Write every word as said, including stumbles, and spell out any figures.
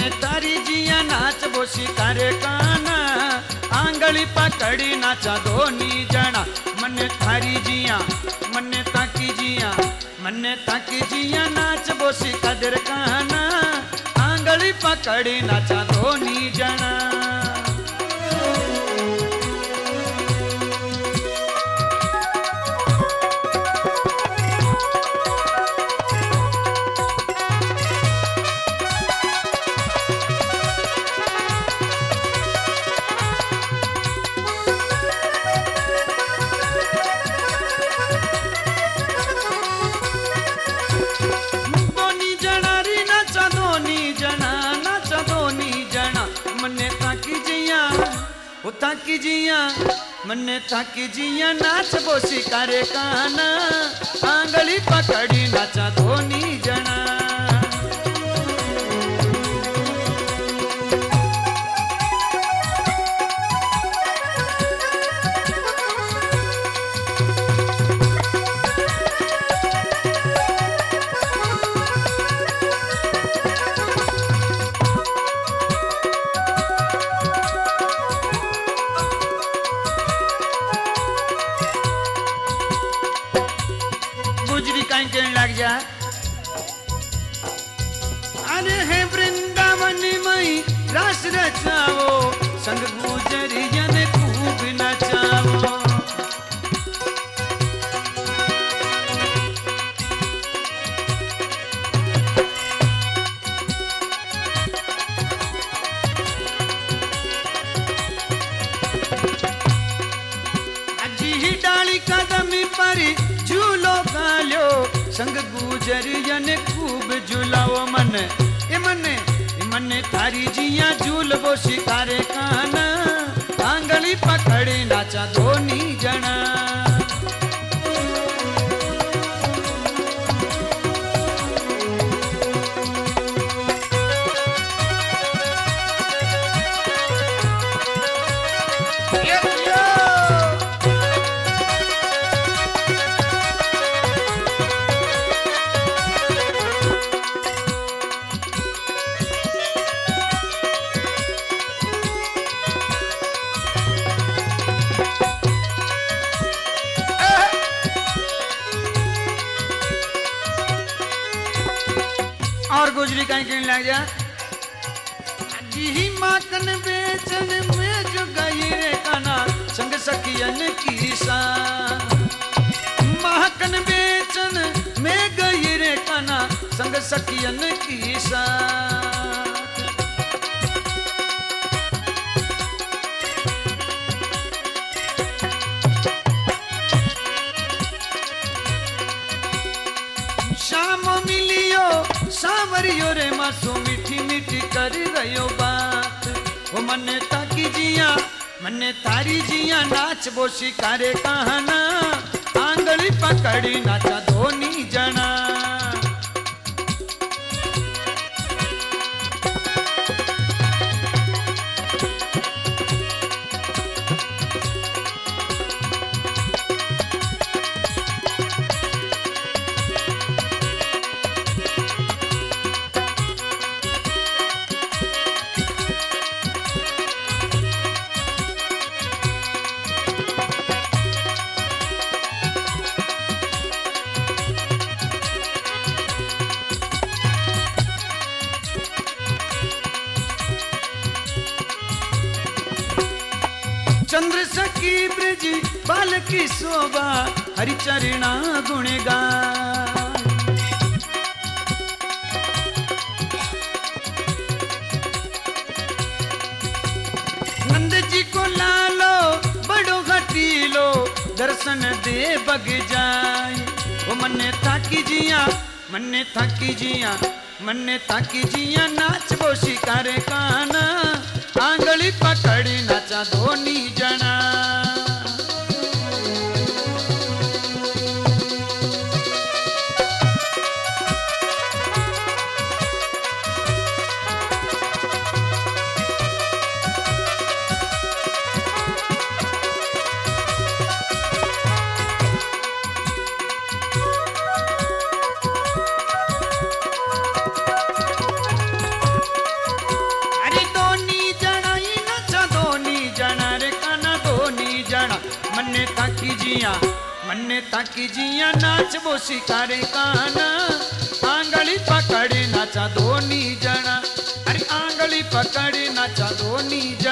मने तारी जिया नाच बोसी करे काना आंगली पकड़ी नाचा दोनी जना मने थारी जिया मने ताकी जिया मने ताकी जिया नाच बोसी कदर काना आंगली पकड़ी नाचा दोनी जना ताकी जिया मन्ने ताकी जिया नाच बोसी करे काना आंगली पकड़ी नाचा दोनी जना अरे है वृंदावन मई रास रचाओ संग गुजरिया ने खूब नचाओ अजी ही डाली कदमी परी झूलो गालो संग गुजरिया ने खूब झूलाओ मन ए मने ए मने थारी जिया झूल वो शिकारे काना आंगली पकड़ी नाचा दोनी जना और गुजरी कहीं कहीं लग जा जी माकन बेचन में जो गई रे काना संग सखियन की सा माकन बेचन में गई रे काना संग सखियन की सा शाम मिलियो सावरियो रे मासो मीठी मीठी कर रयो बात वो मने ताकी जिया मने तारी जिया नाच बोसी करे कहना आंगली पकड़ी नाचा दोनी जना चंद्र सखी ब्रज बाल की शोभा हरिचरणा गुणगा नंद जी को लालो बड़ो घटीलो दर्शन दे बग जाए वो मन्ने ताकी जिया मन्ने ताकी जिया मन्ने ताकी जिया नाच वो शिकारे काना आंगली पकड़ी नाचा दोनी जना मन्ने ताकी जिया मन्ने ताकी जिया नाच वो शिकारे काना आंगली पकड़े नाचा दोनी जना अरे आंगली पकड़े नाचा दोनी